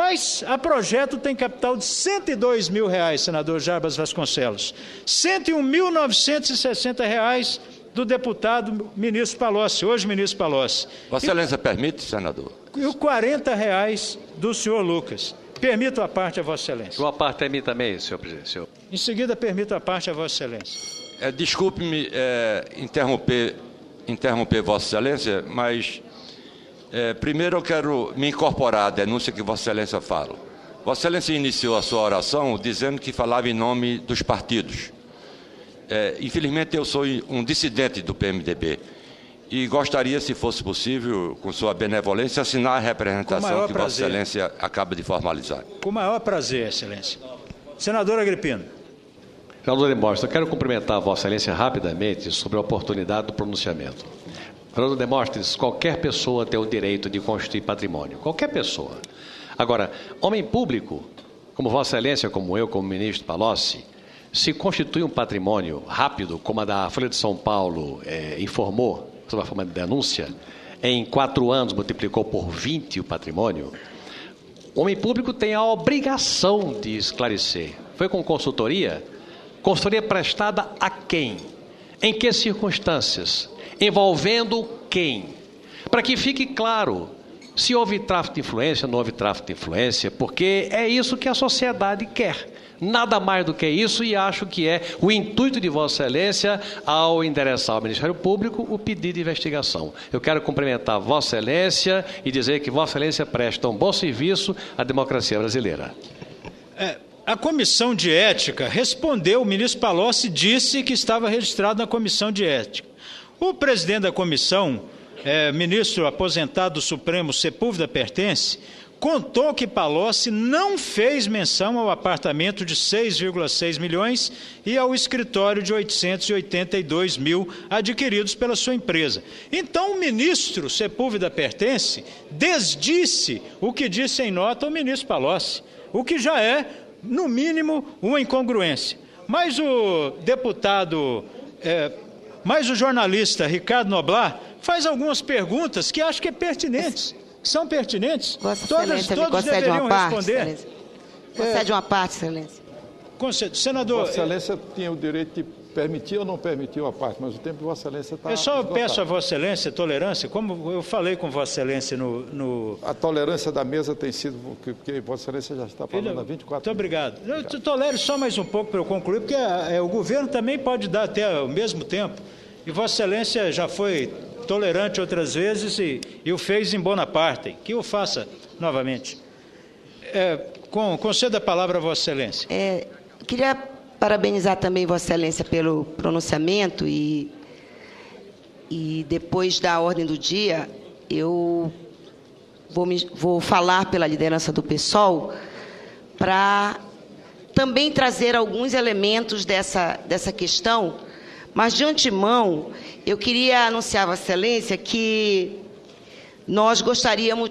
Mas a projeto tem capital de R$102 mil, senador Jarbas Vasconcelos. R$101.960 do deputado ministro Palocci, hoje ministro Palocci. Vossa Excelência permite, senador? E o R$40 do senhor Lucas. Permito a parte a Vossa Excelência. Uma parte a mim também, senhor presidente. Senhor. Em seguida, permito a parte a Vossa Excelência. Desculpe-me interromper Vossa Excelência, mas primeiro eu quero me incorporar à denúncia que Vossa Excelência fala. Vossa Excelência iniciou a sua oração dizendo que falava em nome dos partidos. Infelizmente, eu sou um dissidente do PMDB e gostaria, se fosse possível, com sua benevolência, assinar a representação que Vossa Excelência acaba de formalizar. Com o maior prazer, Excelência. Senador Agripino. Senador Demóstenes, eu quero cumprimentar Vossa Excelência rapidamente sobre a oportunidade do pronunciamento. Senador Demóstenes, qualquer pessoa tem o direito de constituir patrimônio. Qualquer pessoa. Agora, homem público, como Vossa Excelência, como eu, como ministro Palocci, se constitui um patrimônio rápido, como a da Folha de São Paulo informou, sob a forma de denúncia, em 4 anos multiplicou por 20 o patrimônio, o homem público tem a obrigação de esclarecer. Foi com consultoria? Consultoria prestada a quem? Em que circunstâncias? Envolvendo quem? Para que fique claro se houve tráfico de influência, não houve tráfico de influência, porque é isso que a sociedade quer. Nada mais do que isso, e acho que é o intuito de Vossa Excelência ao endereçar ao Ministério Público o pedido de investigação. Eu quero cumprimentar Vossa Excelência e dizer que Vossa Excelência presta um bom serviço à democracia brasileira. A Comissão de Ética respondeu, o ministro Palocci disse que estava registrado na Comissão de Ética. O presidente da comissão, ministro aposentado do Supremo Sepúlveda Pertence, contou que Palocci não fez menção ao apartamento de 6,6 milhões e ao escritório de 882 mil adquiridos pela sua empresa. Então, o ministro Sepúlveda Pertence desdisse o que disse em nota o ministro Palocci, o que já é, no mínimo, uma incongruência. Mas o jornalista Ricardo Noblar faz algumas perguntas que acho que são pertinentes. Todos deveriam responder. Concede uma parte, Excelência. Senador... Vossa Excelência tinha o direito de permitir ou não permitir uma parte, mas o tempo de Vossa Excelência está... Eu só peço a Vossa Excelência tolerância, como eu falei com Vossa Excelência A tolerância da mesa tem sido, porque Vossa Excelência já está falando há 24 Muito obrigado. Eu tolero só mais um pouco para eu concluir, porque o governo também pode dar até ao mesmo tempo, e Vossa Excelência já foi tolerante outras vezes e o fez em Bonaparte, que o faça novamente. Concedo a palavra a Vossa Excelência. Queria parabenizar também Vossa Excelência pelo pronunciamento e depois da ordem do dia, eu vou falar pela liderança do PSOL para também trazer alguns elementos dessa questão. Mas, de antemão, eu queria anunciar a Vossa Excelência que nós gostaríamos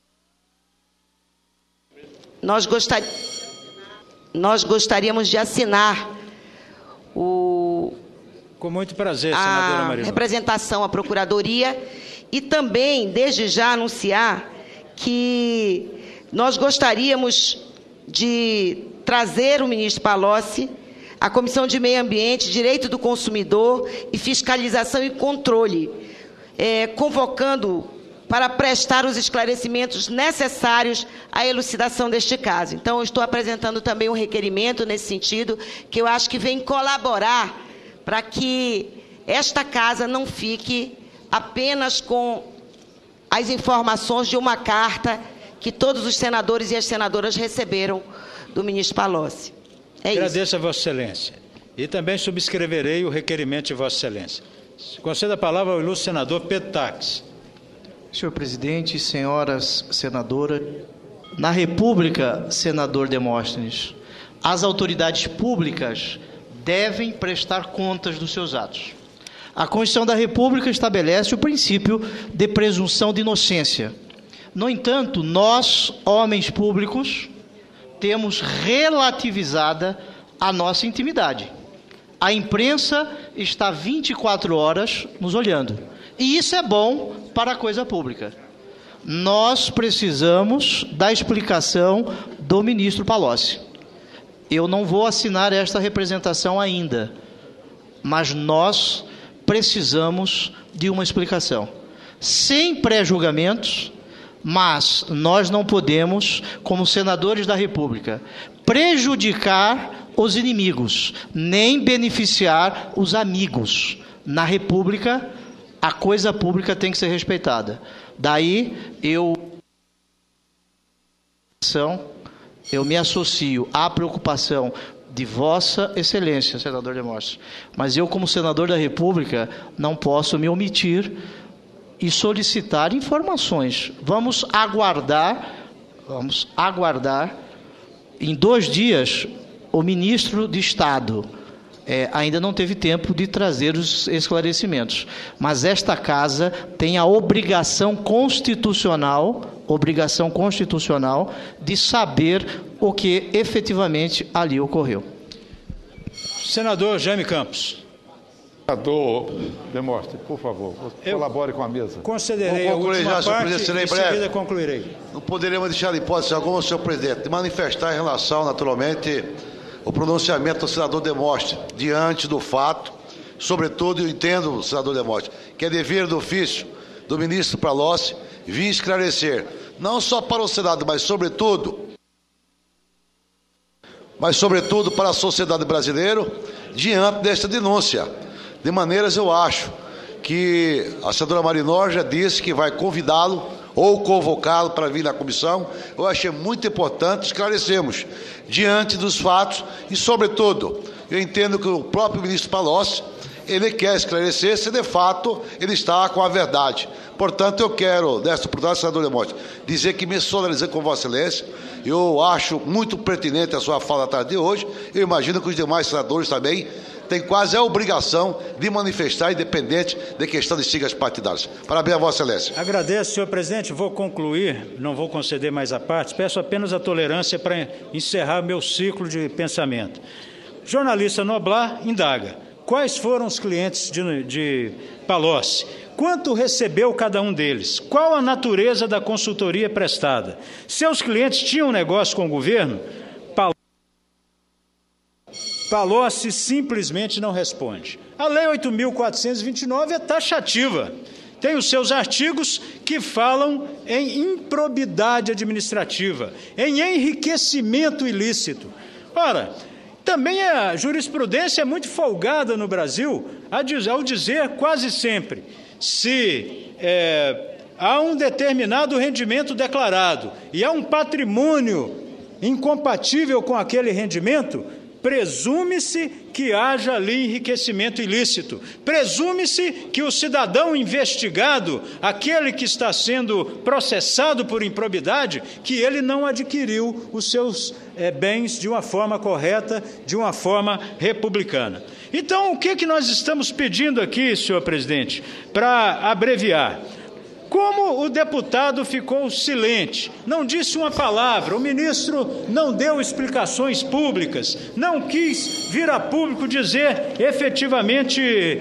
de assinar Com muito prazer, senadora Marina. A representação à Procuradoria e também, desde já, anunciar que nós gostaríamos de trazer o ministro Palocci a Comissão de Meio Ambiente, Direito do Consumidor e Fiscalização e Controle, convocando para prestar os esclarecimentos necessários à elucidação deste caso. Então, eu estou apresentando também um requerimento nesse sentido, que eu acho que vem colaborar para que esta casa não fique apenas com as informações de uma carta que todos os senadores e as senadoras receberam do ministro Palocci. Agradeço a Vossa Excelência. E também subscreverei o requerimento de Vossa Excelência. Concedo a palavra ao ilustre senador Pedro Taques. Senhor presidente, senhoras senadoras, na República, senador Demóstenes, as autoridades públicas devem prestar contas dos seus atos. A Constituição da República estabelece o princípio de presunção de inocência. No entanto, nós, homens públicos, temos relativizada a nossa intimidade. A imprensa está 24 horas nos olhando. E isso é bom para a coisa pública. nós precisamos da explicação do ministro Palocci. Eu não vou assinar esta representação ainda, mas nós precisamos de uma explicação. Sem pré-julgamentos, mas nós não podemos, como senadores da República, prejudicar os inimigos, nem beneficiar os amigos. Na República, a coisa pública tem que ser respeitada. Daí, eu me associo à preocupação de Vossa Excelência, senador Demóstenes. Mas eu, como senador da República, não posso me omitir e solicitar informações. Vamos aguardar. Em 2 dias, o ministro de Estado ainda não teve tempo de trazer os esclarecimentos. Mas esta casa tem a obrigação constitucional de saber o que efetivamente ali ocorreu. Senador Jaime Campos. Senador Demóstenes, por favor, colabore com a mesa. Concederei a última parte e em seguida concluirei. Não poderíamos deixar de hipótese alguma, senhor presidente, de manifestar em relação, naturalmente, o pronunciamento do senador Demóstenes diante do fato, sobretudo, eu entendo, senador Demóstenes, que é dever do ofício do ministro Palocci vir esclarecer, não só para o Senado, mas sobretudo para a sociedade brasileira, diante desta denúncia. De maneiras, eu acho que a senadora Marinó já disse que vai convidá-lo ou convocá-lo para vir na comissão. Eu achei muito importante esclarecermos diante dos fatos e, sobretudo, eu entendo que o próprio ministro Palocci, ele quer esclarecer se de fato ele está com a verdade. Portanto, eu quero, nesta oportunidade, senador Demóstenes, dizer que me solidarizei com Vossa Excelência. Eu acho muito pertinente a sua fala da tarde de hoje. Eu imagino que os demais senadores também têm quase a obrigação de manifestar, independente da questão de siglas partidárias. Parabéns a Vossa Excelência. Agradeço, senhor presidente. Vou concluir, não vou conceder mais a parte. Peço apenas a tolerância para encerrar meu ciclo de pensamento. Jornalista Noblar indaga: quais foram os clientes de Palocci? Quanto recebeu cada um deles? Qual a natureza da consultoria prestada? Seus clientes tinham negócio com o governo? Palocci simplesmente não responde. A Lei 8.429 é taxativa. Tem os seus artigos que falam em improbidade administrativa, em enriquecimento ilícito. Ora, também a jurisprudência é muito folgada no Brasil ao dizer quase sempre: se há um determinado rendimento declarado e há um patrimônio incompatível com aquele rendimento, presume-se que haja ali enriquecimento ilícito. Presume-se que o cidadão investigado, aquele que está sendo processado por improbidade, que ele não adquiriu os seus bens de uma forma correta, de uma forma republicana. Então, o que nós estamos pedindo aqui, senhor presidente, para abreviar? Como o deputado ficou silente, não disse uma palavra, o ministro não deu explicações públicas, não quis vir a público dizer efetivamente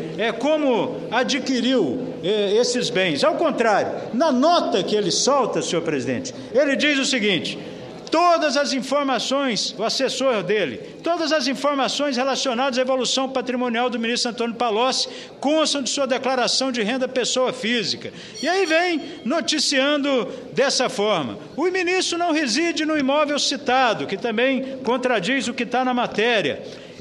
como adquiriu esses bens. Ao contrário, na nota que ele solta, senhor presidente, ele diz o seguinte: todas as informações, o assessor dele, todas as informações relacionadas à evolução patrimonial do ministro Antônio Palocci constam de sua declaração de renda pessoa física. E aí vem noticiando dessa forma: o ministro não reside no imóvel citado, que também contradiz o que está na matéria.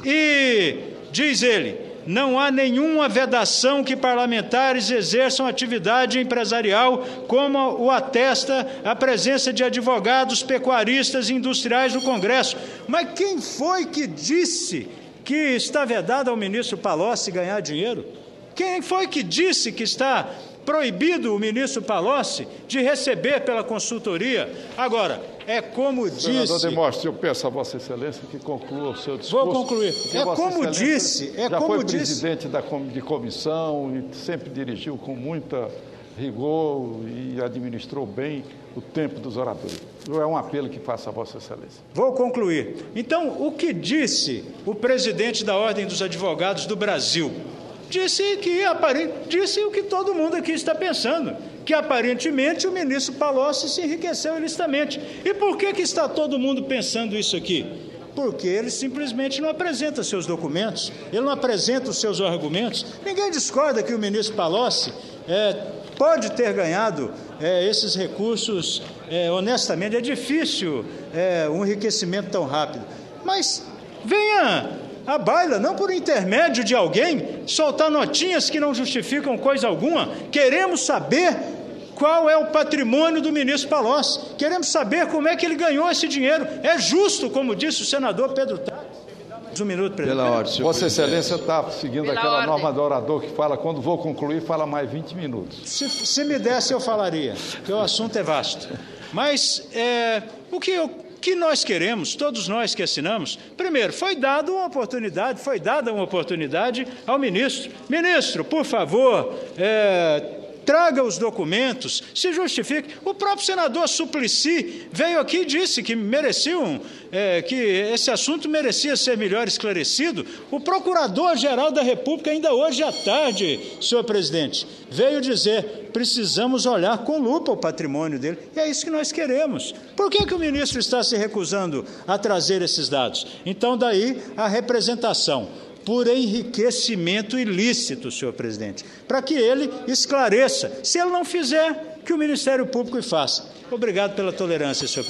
E, diz ele, não há nenhuma vedação que parlamentares exerçam atividade empresarial, como o atesta a presença de advogados, pecuaristas e industriais no Congresso. Mas quem foi que disse que está vedado ao ministro Palocci ganhar dinheiro? Quem foi que disse que está proibido o ministro Palocci de receber pela consultoria? Agora, como disse... Senador Demóstenes, eu peço a Vossa Excelência que conclua o seu discurso. Vou concluir. Como disse... Já foi presidente de comissão e sempre dirigiu com muita rigor e administrou bem o tempo dos oradores. É um apelo que faço a Vossa Excelência. Vou concluir. Então, o que disse o presidente da Ordem dos Advogados do Brasil? Disse o que todo mundo aqui está pensando, que aparentemente o ministro Palocci se enriqueceu ilicitamente. E por que está todo mundo pensando isso aqui? Porque ele simplesmente não apresenta seus documentos, ele não apresenta os seus argumentos. Ninguém discorda que o ministro Palocci pode ter ganhado esses recursos honestamente. É difícil um enriquecimento tão rápido. Mas venha à baila, não por intermédio de alguém, soltar notinhas que não justificam coisa alguma. Queremos saber qual é o patrimônio do ministro Palocci. Queremos saber como é que ele ganhou esse dinheiro. É justo, como disse o senador Pedro Taques. Um minuto, presidente. Pela ordem, Vossa Excelência está seguindo aquela norma do orador que fala, quando vou concluir, fala mais 20 minutos. Se me desse, eu falaria, porque o assunto é vasto. Mas o que nós queremos, todos nós que assinamos, primeiro, foi dada uma oportunidade ao ministro. Ministro, por favor, traga os documentos, se justifique. O próprio senador Suplicy veio aqui e disse que que esse assunto merecia ser melhor esclarecido. O Procurador-Geral da República, ainda hoje à tarde, senhor presidente, veio dizer: precisamos olhar com lupa o patrimônio dele. E é isso que nós queremos. Por que o ministro está se recusando a trazer esses dados? Então, daí a representação por enriquecimento ilícito, senhor presidente, para que ele esclareça. Se ele não fizer, que o Ministério Público faça. Obrigado pela tolerância, senhor presidente.